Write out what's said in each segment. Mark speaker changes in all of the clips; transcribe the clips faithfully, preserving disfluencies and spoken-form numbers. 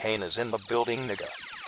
Speaker 1: Kane is in the building, nigga.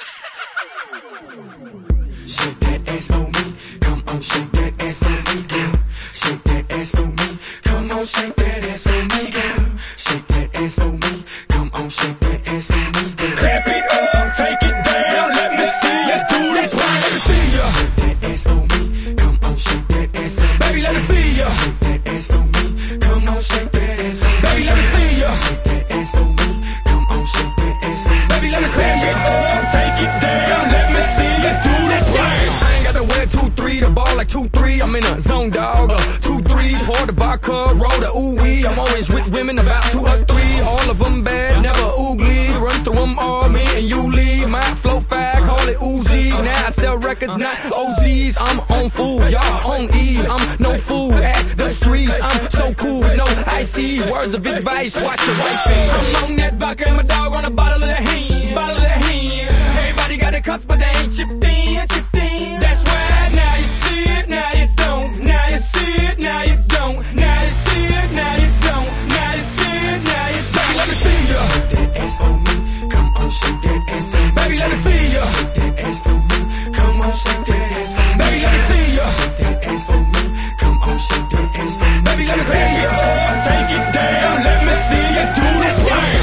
Speaker 2: Shake that ass for me, come on, shake that ass for me, girl. Shake that ass for me, come on, shake that ass for me, girl. Shake that ass for me, come on, shake that ass for me, girl.
Speaker 3: Clap it up, take it down, let me see you do that. Let me see ya.
Speaker 2: Shake that ass for me, come on, shake that ass for me.
Speaker 3: Baby, let me see ya.
Speaker 2: Shake that ass for me, come on, shake that ass for me.
Speaker 3: Baby, let me see ya.
Speaker 2: Shake that ass for me, come on, shake that ass for me.
Speaker 3: Baby, let me see it up, take it down, let me see you do that. I ain't got to wear two three, the ball like two three. I'm in a zone, dog. Uh, two three, pour the vodka, roll the ooh wee. I'm always with women about two or three. All of them bad, never oogly. Run through them all, me and you leave. My flow fag, call it Uzi. Now I sell records, not O Zs. I'm on food, y'all on E. I'm no fool at the streets. I'm so cool with no icy words of advice. Watch your wife. I'm on that vodka and my dog on a bottle of the hand. Bottle of the hand. Everybody got a cuss, but they ain't chipped in, chipped in. That's why now you see it, now you don't. Now you see it, now you don't. Now you see it, now you don't. Now you see it, now you don't. Let me see ya.
Speaker 2: Shake that ass for me, come on, shake that ass for me.
Speaker 3: Baby, let me see ya.
Speaker 2: Shake that ass for me, come on, shake that ass for me.
Speaker 3: Baby, let me see ya.
Speaker 2: Shake that ass for me, come on, shake that ass for me.
Speaker 3: Baby, let me see ya. Take it down, let me see you do this right.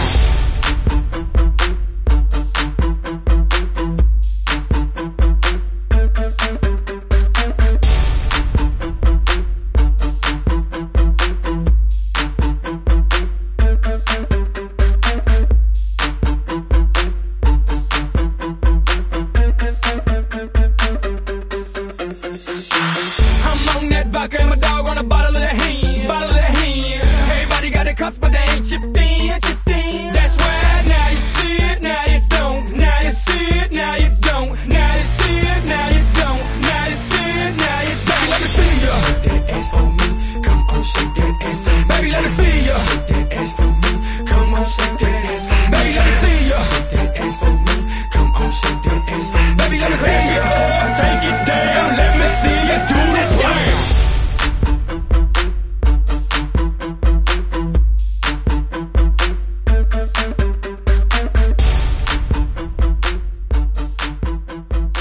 Speaker 3: I'm on that vodka and my dog on a bottle of the hand. Bottle of the hand. Everybody got a cuss, but they ain't chipped in, chipped in. That's why now you see it, now you don't. Now you see it, now you don't. Now you see it, now you don't. Now you see it, now you don't. Let me see ya.
Speaker 2: Shake that ass for me, come on, shake that ass for me.
Speaker 3: Baby, let me see ya.
Speaker 2: Shake that ass for me, come on, shake that ass for me.
Speaker 3: Baby, let me see ya.
Speaker 2: Shake that ass for me, come on, shake that ass for me.
Speaker 3: Baby, let me see ya. Take it down, let me see you do this right.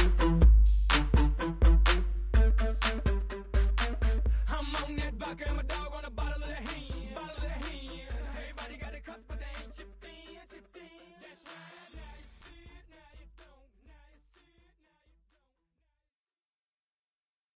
Speaker 3: I'm on that vodka and my dog.